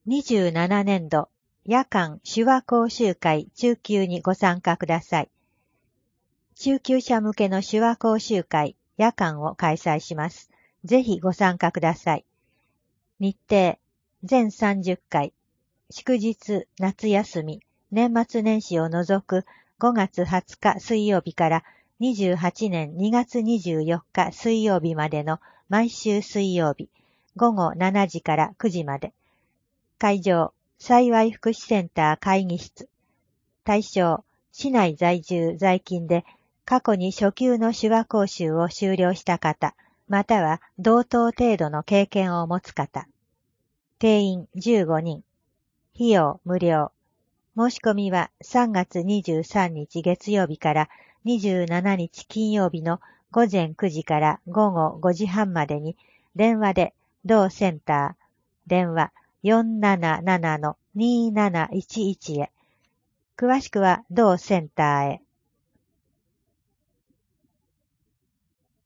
27年度夜間手話講習会中級にご参加ください。中級者向けの手話講習会夜間を開催します。ぜひご参加ください。日程、全30回、祝日、夏休み、年末年始を除く5月20日水曜日から28年2月24日水曜日までの毎週水曜日、午後7時から9時まで。会場、幸い福祉センター会議室。対象、市内在住在勤で過去に初級の手話講習を修了した方、または同等程度の経験を持つ方。定員15人。費用無料。申し込みは3月23日月曜日から27日金曜日の午前9時から午後5時半までに電話で同センター、電話 477-2711 へ。詳しくは同センターへ。